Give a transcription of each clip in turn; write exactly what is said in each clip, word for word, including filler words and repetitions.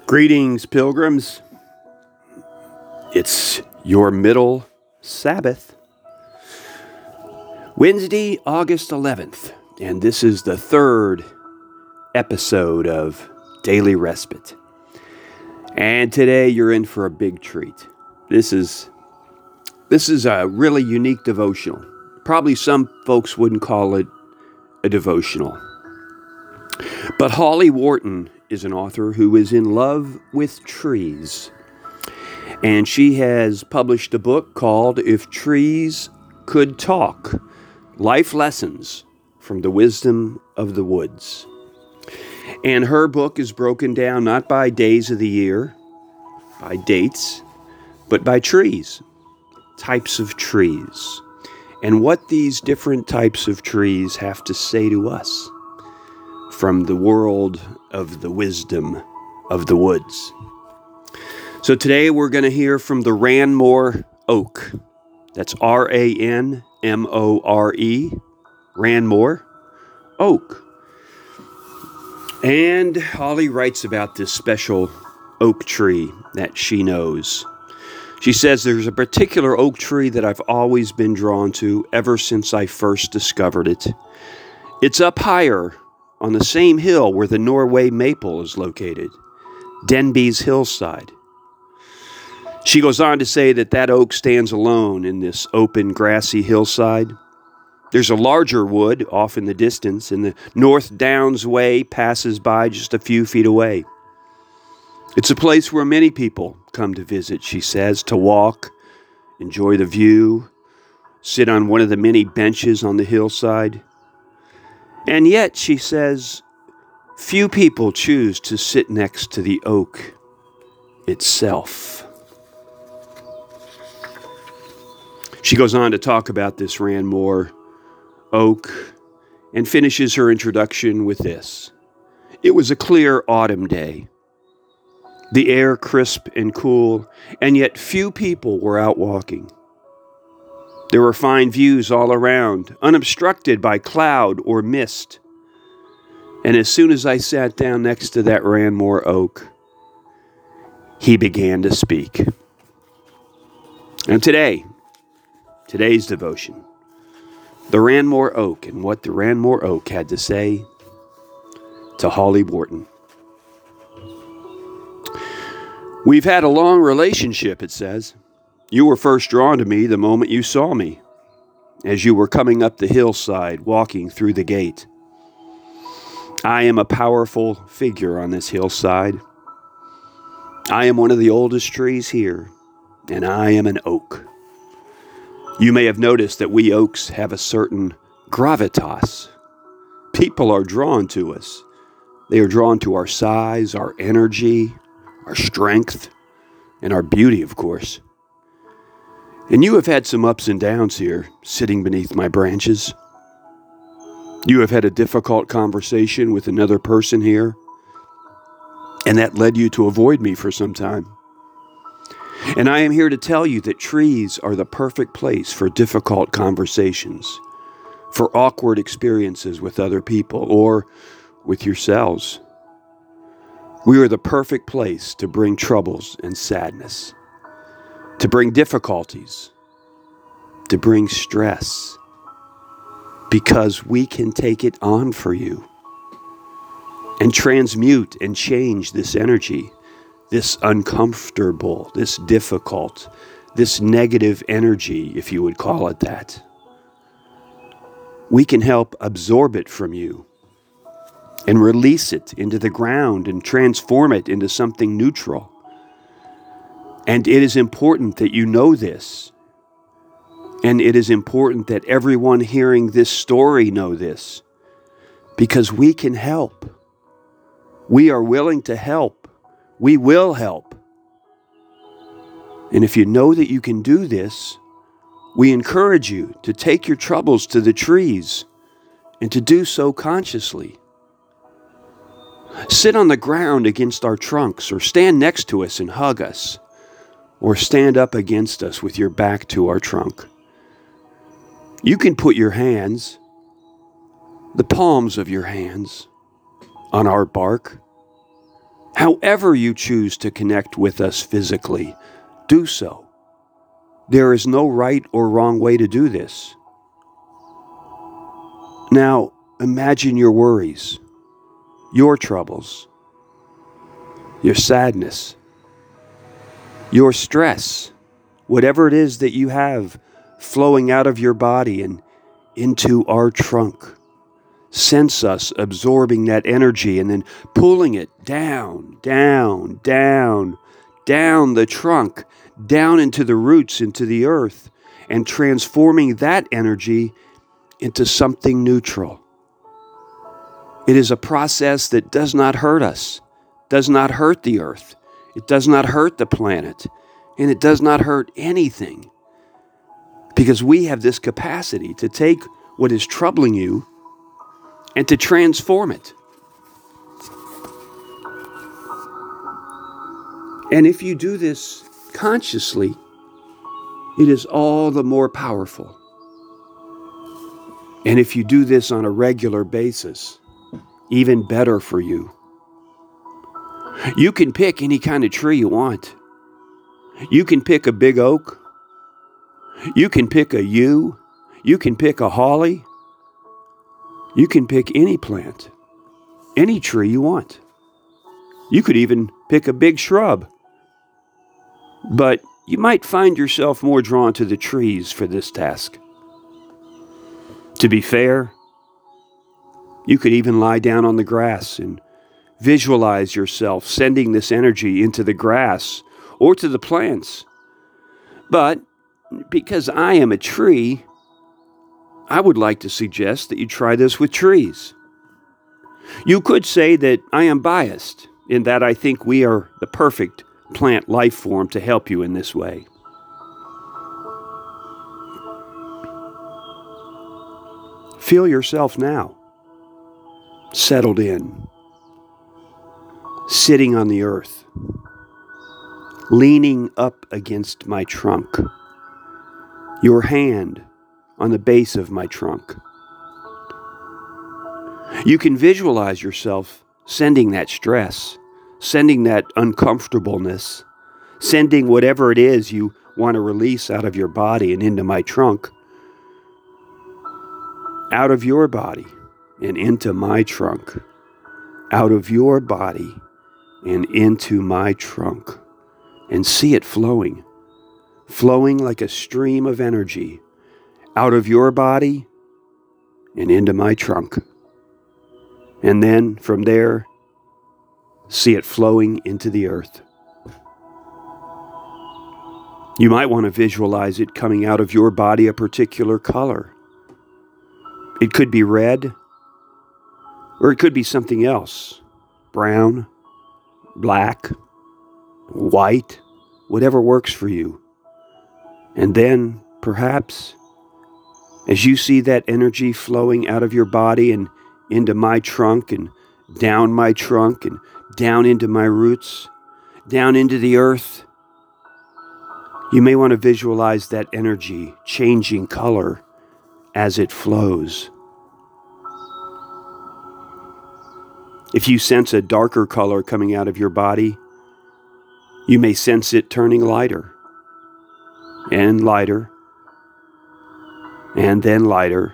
Greetings, pilgrims. It's your middle Sabbath. Wednesday, August eleventh, and this is the third episode of Daily Respite. And today you're in for a big treat. This is this is a really unique devotional. Probably some folks wouldn't call it a devotional. But Holly Wharton is an author who is in love with trees. And she has published a book called If Trees Could Talk, Life Lessons from the Wisdom of the Woods. And her book is broken down not by days of the year, by dates, but by trees, types of trees, and what these different types of trees have to say to us from the world of the wisdom of the woods. So today we're going to hear from the Ranmore oak. That's R A N M O R E, Ranmore oak. And Holly writes about this special oak tree that she knows. She says there's a particular oak tree that I've always been drawn to ever since I first discovered it. It's up higher on the same hill where the Norway maple is located, Denby's hillside. She goes on to say that that oak stands alone in this open, grassy hillside. There's a larger wood off in the distance, and the North Downs Way passes by just a few feet away. It's a place where many people come to visit, she says, to walk, enjoy the view, sit on one of the many benches on the hillside. And yet, she says, few people choose to sit next to the oak itself. She goes on to talk about this Ranmore oak and finishes her introduction with this. It was a clear autumn day, the air crisp and cool, and yet few people were out walking. There were fine views all around, unobstructed by cloud or mist. And as soon as I sat down next to that Ranmore oak, he began to speak. And today, today's devotion, the Ranmore oak and what the Ranmore oak had to say to Holly Wharton. We've had a long relationship, it says. You were first drawn to me the moment you saw me, as you were coming up the hillside, walking through the gate. I am a powerful figure on this hillside. I am one of the oldest trees here, and I am an oak. You may have noticed that we oaks have a certain gravitas. People are drawn to us. They are drawn to our size, our energy, our strength, and our beauty, of course. And you have had some ups and downs here, sitting beneath my branches. You have had a difficult conversation with another person here, and that led you to avoid me for some time. And I am here to tell you that trees are the perfect place for difficult conversations, for awkward experiences with other people or with yourselves. We are the perfect place to bring troubles and sadness, to bring difficulties, to bring stress, because we can take it on for you and transmute and change this energy, this uncomfortable, this difficult, this negative energy, if you would call it that. We can help absorb it from you and release it into the ground and transform it into something neutral. And it is important that you know this. And it is important that everyone hearing this story know this. Because we can help. We are willing to help. We will help. And if you know that you can do this, we encourage you to take your troubles to the trees and to do so consciously. Sit on the ground against our trunks or stand next to us and hug us. Or stand up against us with your back to our trunk. You can put your hands, the palms of your hands, on our bark However you choose to connect with us physically, do so. There is no right or wrong way to do this. Now, imagine your worries, your troubles, your sadness, your stress, whatever it is that you have flowing out of your body and into our trunk. Sense us absorbing that energy and then pulling it down, down, down, down the trunk, down into the roots, into the earth, and transforming that energy into something neutral. It is a process that does not hurt us, does not hurt the earth, it does not hurt the planet, and it does not hurt anything. Because we have this capacity to take what is troubling you and to transform it. And if you do this consciously, it is all the more powerful. And if you do this on a regular basis, even better for you. You can pick any kind of tree you want. You can pick a big oak. You can pick a yew. You can pick a holly. You can pick any plant, any tree you want. You could even pick a big shrub. But you might find yourself more drawn to the trees for this task. To be fair, you could even lie down on the grass and visualize yourself sending this energy into the grass or to the plants. But because I am a tree, I would like to suggest that you try this with trees. You could say that I am biased in that I think we are the perfect plant life form to help you in this way. Feel yourself now, settled in, sitting on the earth, leaning up against my trunk, your hand on the base of my trunk. You can visualize yourself sending that stress, sending that uncomfortableness, sending whatever it is you want to release out of your body and into my trunk, out of your body and into my trunk, out of your body and into my trunk, and see it flowing, flowing like a stream of energy out of your body and into my trunk. And then from there, see it flowing into the earth. You might want to visualize it coming out of your body a particular color. It could be red, or it could be something else. Brown, black, white, whatever works for you. And then, perhaps, as you see that energy flowing out of your body and into my trunk and down my trunk and down into my roots, down into the earth, you may want to visualize that energy changing color as it flows. If you sense a darker color coming out of your body, you may sense it turning lighter and lighter and then lighter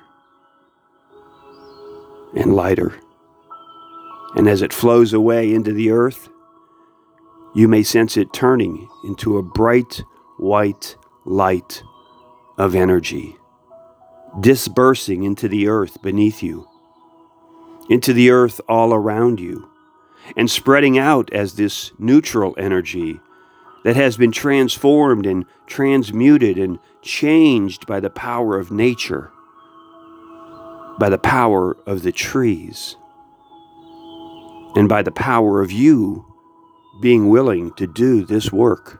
and lighter. And as it flows away into the earth, you may sense it turning into a bright white light of energy, dispersing into the earth beneath you, into the earth all around you, and spreading out as this neutral energy that has been transformed and transmuted and changed by the power of nature, by the power of the trees, and by the power of you being willing to do this work.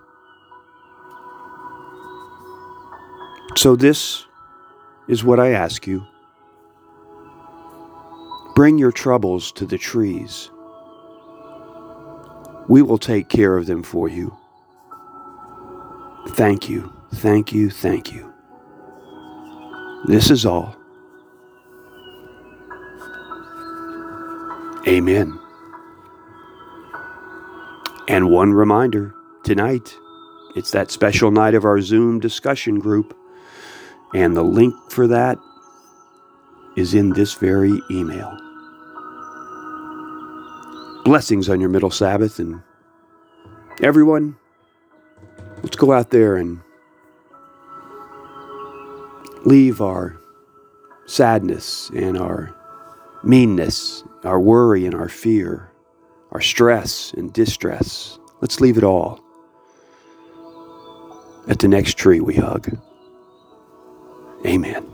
So this is what I ask you. Bring your troubles to the trees. We will take care of them for you. Thank you, thank you, thank you. This is all. Amen. And one reminder, tonight, it's that special night of our Zoom discussion group, and the link for that is in this very email. Blessings on your middle Sabbath, and everyone, let's go out there and leave our sadness and our meanness, our worry and our fear, our stress and distress. Let's leave it all at the next tree we hug. Amen.